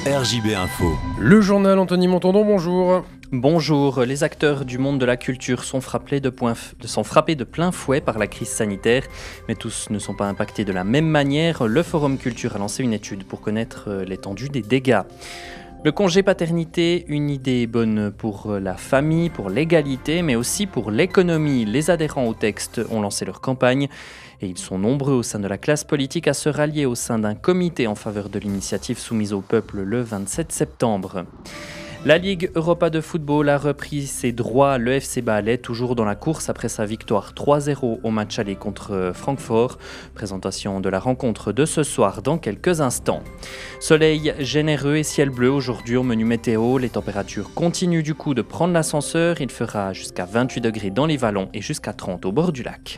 RJB Info. Le journal Anthony Montandon, bonjour. Bonjour, les acteurs du monde de la culture sont frappés de plein fouet par la crise sanitaire, mais tous ne sont pas impactés de la même manière. Le Forum Culture a lancé une étude pour connaître l'étendue des dégâts. Le congé paternité, une idée bonne pour la famille, pour l'égalité, mais aussi pour l'économie. Les adhérents au texte ont lancé leur campagne et ils sont nombreux au sein de la classe politique à se rallier au sein d'un comité en faveur de l'initiative soumise au peuple le 27 septembre. La Ligue Europa de football a repris ses droits. Le FC Bâle est toujours dans la course après sa victoire 3-0 au match aller contre Francfort. Présentation de la rencontre de ce soir dans quelques instants. Soleil généreux et ciel bleu aujourd'hui au menu météo. Les températures continuent du coup de prendre l'ascenseur. Il fera jusqu'à 28 degrés dans les vallons et jusqu'à 30 au bord du lac.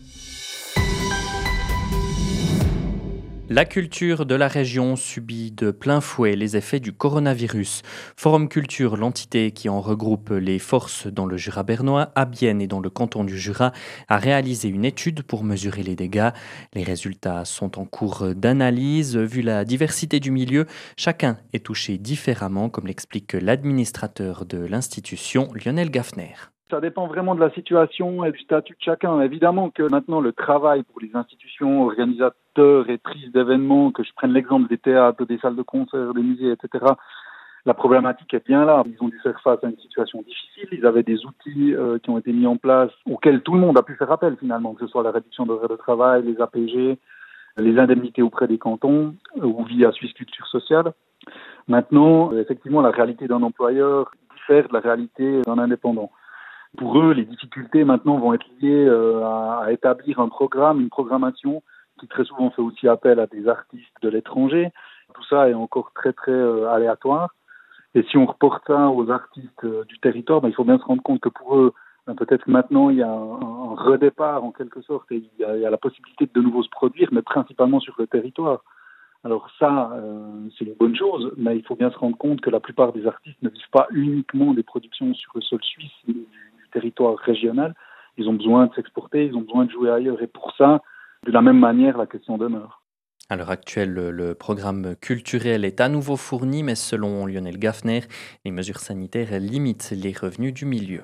La culture de la région subit de plein fouet les effets du coronavirus. Forum Culture, l'entité qui en regroupe les forces dans le Jura bernois, à Bienne et dans le canton du Jura, a réalisé une étude pour mesurer les dégâts. Les résultats sont en cours d'analyse. Vu la diversité du milieu, chacun est touché différemment, comme l'explique l'administrateur de l'institution, Lionel Gaffner. Ça dépend vraiment de la situation et du statut de chacun. Évidemment que maintenant, le travail pour les institutions, organisateurs et prises d'événements, que je prenne l'exemple des théâtres, des salles de concert, des musées, etc., la problématique est bien là. Ils ont dû faire face à une situation difficile. Ils avaient des outils qui ont été mis en place, auxquels tout le monde a pu faire appel finalement, que ce soit la réduction d'horaires de travail, les APG, les indemnités auprès des cantons ou via Suisse Culture Sociale. Maintenant, effectivement, la réalité d'un employeur diffère de la réalité d'un indépendant. Pour eux, les difficultés maintenant vont être liées à établir un programme, une programmation qui très souvent fait aussi appel à des artistes de l'étranger. Tout ça est encore très aléatoire. Et si on reporte ça aux artistes du territoire, il faut bien se rendre compte que pour eux, peut-être que maintenant il y a un redépart en quelque sorte et il y a la possibilité de nouveau se produire, mais principalement sur le territoire. Alors ça, c'est une bonne chose, mais il faut bien se rendre compte que la plupart des artistes ne vivent pas uniquement des productions sur le sol suisse, du territoire régional. Ils ont besoin de s'exporter, ils ont besoin de jouer ailleurs. Et pour ça, de la même manière, la question demeure. À l'heure actuelle, le programme culturel est à nouveau fourni, mais selon Lionel Gaffner, les mesures sanitaires limitent les revenus du milieu.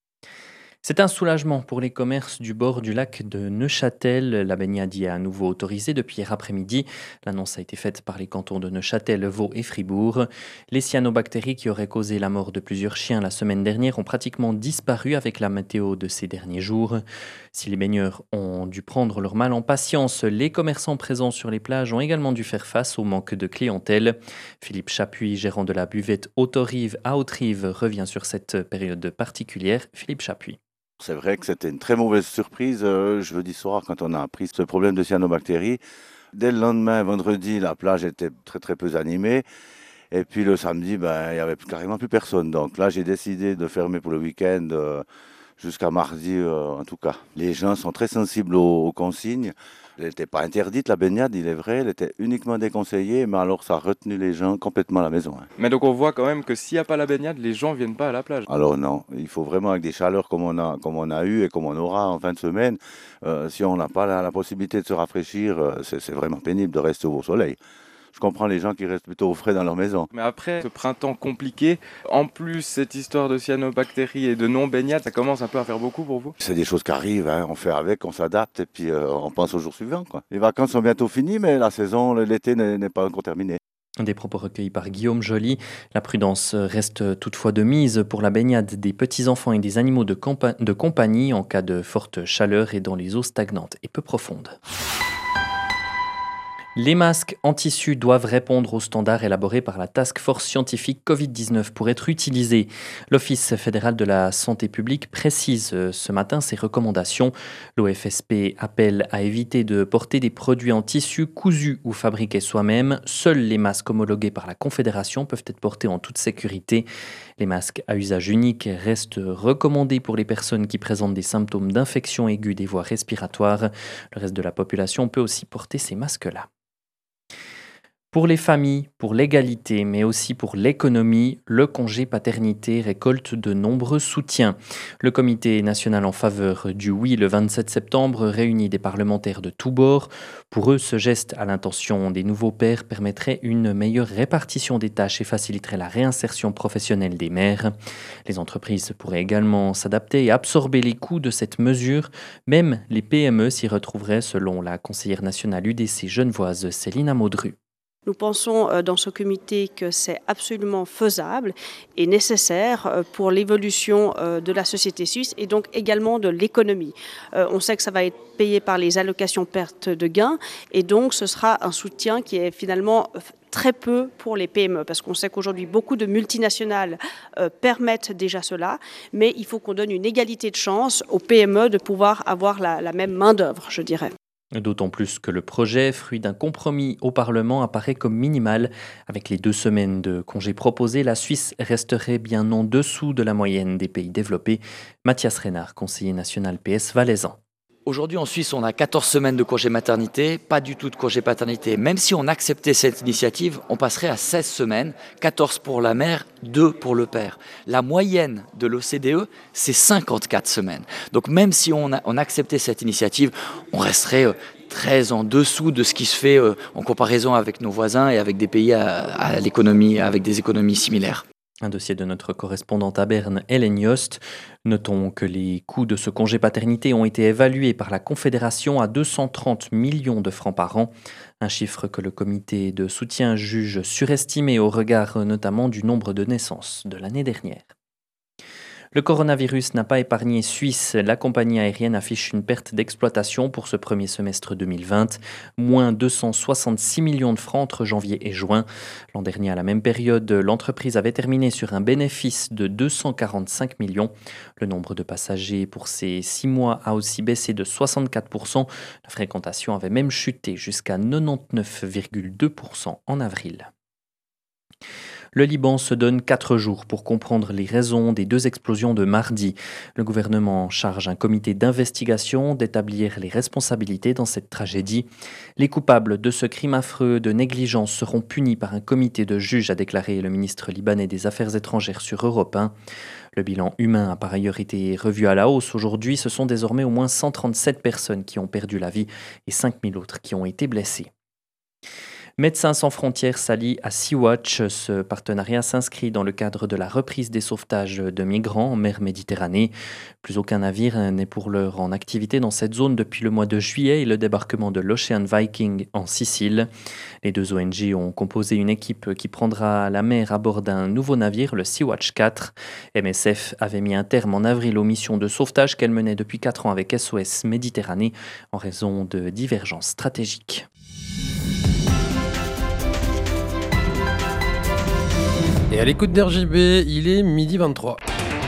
C'est un soulagement pour les commerces du bord du lac de Neuchâtel. La baignade y est à nouveau autorisée depuis hier après-midi. L'annonce a été faite par les cantons de Neuchâtel, Vaud et Fribourg. Les cyanobactéries qui auraient causé la mort de plusieurs chiens la semaine dernière ont pratiquement disparu avec la météo de ces derniers jours. Si les baigneurs ont dû prendre leur mal en patience, les commerçants présents sur les plages ont également dû faire face au manque de clientèle. Philippe Chapuis, gérant de la buvette Autorive à Haute-Rive, revient sur cette période particulière. Philippe Chapuis. C'est vrai que c'était une très mauvaise surprise jeudi soir quand on a appris ce problème de cyanobactéries. Dès le lendemain, vendredi, la plage était très peu animée. Et puis le samedi, il n'y avait carrément plus personne. Donc là, j'ai décidé de fermer pour le week-end jusqu'à mardi en tout cas. Les gens sont très sensibles aux consignes. Elle n'était pas interdite, la baignade, il est vrai, elle était uniquement déconseillée, mais alors ça a retenu les gens complètement à la maison. Mais donc on voit quand même que s'il n'y a pas la baignade, les gens ne viennent pas à la plage. Alors non, il faut vraiment avec des chaleurs comme on a eu et comme on aura en fin de semaine, si on n'a pas la possibilité de se rafraîchir, c'est vraiment pénible de rester au soleil. Je comprends les gens qui restent plutôt au frais dans leur maison. Mais après ce printemps compliqué, en plus cette histoire de cyanobactéries et de non-baignade, ça commence un peu à faire beaucoup pour vous? C'est des choses qui arrivent, on fait avec, on s'adapte et puis on pense au jour suivant. Les vacances sont bientôt finies, mais la saison, l'été n'est pas encore terminé. Des propos recueillis par Guillaume Joly. La prudence reste toutefois de mise pour la baignade des petits-enfants et des animaux de compagnie en cas de forte chaleur et dans les eaux stagnantes et peu profondes. Les masques en tissu doivent répondre aux standards élaborés par la Task Force scientifique Covid-19 pour être utilisés. L'Office fédéral de la santé publique précise ce matin ses recommandations. L'OFSP appelle à éviter de porter des produits en tissu cousus ou fabriqués soi-même. Seuls les masques homologués par la Confédération peuvent être portés en toute sécurité. Les masques à usage unique restent recommandés pour les personnes qui présentent des symptômes d'infection aiguë des voies respiratoires. Le reste de la population peut aussi porter ces masques-là. Pour les familles, pour l'égalité, mais aussi pour l'économie, le congé paternité récolte de nombreux soutiens. Le comité national en faveur du oui le 27 septembre réunit des parlementaires de tous bords. Pour eux, ce geste à l'intention des nouveaux pères permettrait une meilleure répartition des tâches et faciliterait la réinsertion professionnelle des mères. Les entreprises pourraient également s'adapter et absorber les coûts de cette mesure. Même les PME s'y retrouveraient selon la conseillère nationale UDC genevoise Céline Amaudru. Nous pensons dans ce comité que c'est absolument faisable et nécessaire pour l'évolution de la société suisse et donc également de l'économie. On sait que ça va être payé par les allocations perte de gains et donc ce sera un soutien qui est finalement très peu pour les PME parce qu'on sait qu'aujourd'hui beaucoup de multinationales permettent déjà cela, mais il faut qu'on donne une égalité de chance aux PME de pouvoir avoir la même main-d'œuvre, je dirais. D'autant plus que le projet, fruit d'un compromis au Parlement, apparaît comme minimal. Avec les 2 semaines de congés proposées, la Suisse resterait bien en dessous de la moyenne des pays développés. Mathias Reynard, conseiller national PS valaisan. Aujourd'hui, en Suisse, on a 14 semaines de congé maternité, pas du tout de congé paternité. Même si on acceptait cette initiative, on passerait à 16 semaines, 14 pour la mère, 2 pour le père. La moyenne de l'OCDE, c'est 54 semaines. Donc même si on acceptait cette initiative, on resterait très en dessous de ce qui se fait en comparaison avec nos voisins et avec des pays à l'économie, avec des économies similaires. Un dossier de notre correspondante à Berne, Hélène Yost. Notons que les coûts de ce congé paternité ont été évalués par la Confédération à 230 millions de francs par an. Un chiffre que le comité de soutien juge surestimé au regard notamment du nombre de naissances de l'année dernière. Le coronavirus n'a pas épargné Suisse. La compagnie aérienne affiche une perte d'exploitation pour ce premier semestre 2020, moins 266 millions de francs entre janvier et juin. L'an dernier, à la même période, l'entreprise avait terminé sur un bénéfice de 245 millions. Le nombre de passagers pour ces 6 mois a aussi baissé de 64%. La fréquentation avait même chuté jusqu'à 99,2% en avril. Le Liban se donne 4 jours pour comprendre les raisons des 2 explosions de mardi. Le gouvernement charge un comité d'investigation d'établir les responsabilités dans cette tragédie. Les coupables de ce crime affreux de négligence seront punis par un comité de juges, a déclaré le ministre libanais des Affaires étrangères sur Europe 1. Le bilan humain a par ailleurs été revu à la hausse. Aujourd'hui, ce sont désormais au moins 137 personnes qui ont perdu la vie et 5000 autres qui ont été blessées. Médecins sans frontières s'allie à Sea-Watch. Ce partenariat s'inscrit dans le cadre de la reprise des sauvetages de migrants en mer Méditerranée. Plus aucun navire n'est pour l'heure en activité dans cette zone depuis le mois de juillet et le débarquement de l'Ocean Viking en Sicile. Les 2 ONG ont composé une équipe qui prendra la mer à bord d'un nouveau navire, le Sea-Watch 4. MSF avait mis un terme en avril aux missions de sauvetage qu'elle menait depuis 4 ans avec SOS Méditerranée en raison de divergences stratégiques. Et à l'écoute d'RJB, il est 12h23.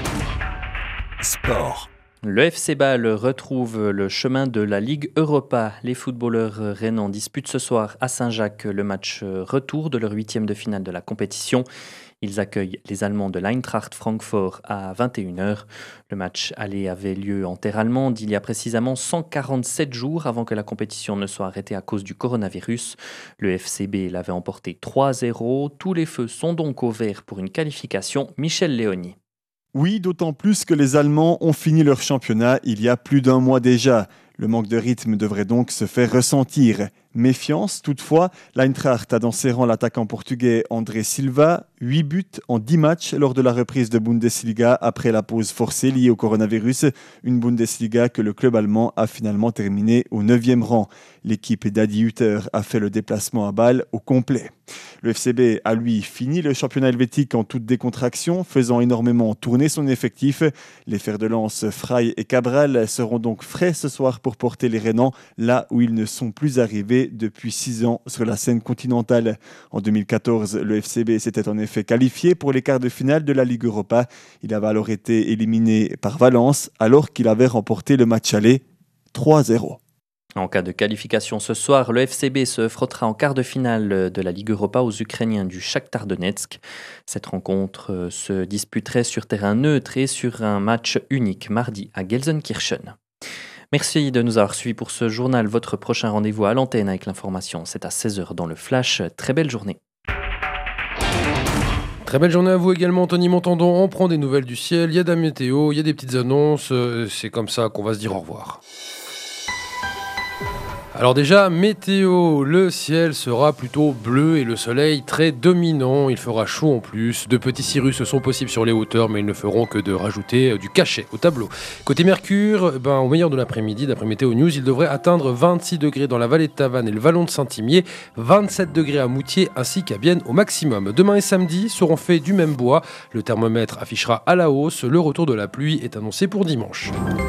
Sport. Le FC Bâle retrouve le chemin de la Ligue Europa. Les footballeurs rhénans disputent ce soir à Saint-Jacques le match retour de leur 8e de finale de la compétition. Ils accueillent les Allemands de l'Eintracht Francfort à 21h. Le match aller avait lieu en terre allemande il y a précisément 147 jours avant que la compétition ne soit arrêtée à cause du coronavirus. Le FCB l'avait emporté 3-0. Tous les feux sont donc au vert pour une qualification. Michel Léoni. Oui, d'autant plus que les Allemands ont fini leur championnat il y a plus d'un mois déjà. Le manque de rythme devrait donc se faire ressentir. Méfiance, toutefois, l'Eintracht a dans ses rangs l'attaquant portugais André Silva, 8 buts en 10 matchs lors de la reprise de Bundesliga après la pause forcée liée au coronavirus. Une Bundesliga que le club allemand a finalement terminé au 9e rang. L'équipe d'Adi Hütter a fait le déplacement à Bâle au complet. Le FCB a lui fini le championnat helvétique en toute décontraction, faisant énormément tourner son effectif. Les fers de lance Frey et Cabral seront donc frais ce soir pour porter les Rhénans là où ils ne sont plus arrivés depuis 6 ans sur la scène continentale. En 2014, le FCB s'était en effet qualifié pour les quarts de finale de la Ligue Europa. Il avait alors été éliminé par Valence alors qu'il avait remporté le match aller 3-0. En cas de qualification ce soir, le FCB se frottera en quart de finale de la Ligue Europa aux Ukrainiens du Shakhtar Donetsk. Cette rencontre se disputerait sur terrain neutre et sur un match unique mardi à Gelsenkirchen. Merci de nous avoir suivis pour ce journal. Votre prochain rendez-vous à l'antenne avec l'information, c'est à 16h dans le Flash. Très belle journée. Très belle journée à vous également, Anthony Montandon. On prend des nouvelles du ciel, il y a de la météo, il y a des petites annonces. C'est comme ça qu'on va se dire au revoir. Alors déjà, météo, le ciel sera plutôt bleu et le soleil très dominant. Il fera chaud en plus. De petits cirrus sont possibles sur les hauteurs, mais ils ne feront que de rajouter du cachet au tableau. Côté Mercure, au meilleur de l'après-midi, d'après Météo News, il devrait atteindre 26 degrés dans la vallée de Tavannes et le vallon de Saint-Imier, 27 degrés à Moutier ainsi qu'à Bienne au maximum. Demain et samedi seront faits du même bois. Le thermomètre affichera à la hausse. Le retour de la pluie est annoncé pour dimanche.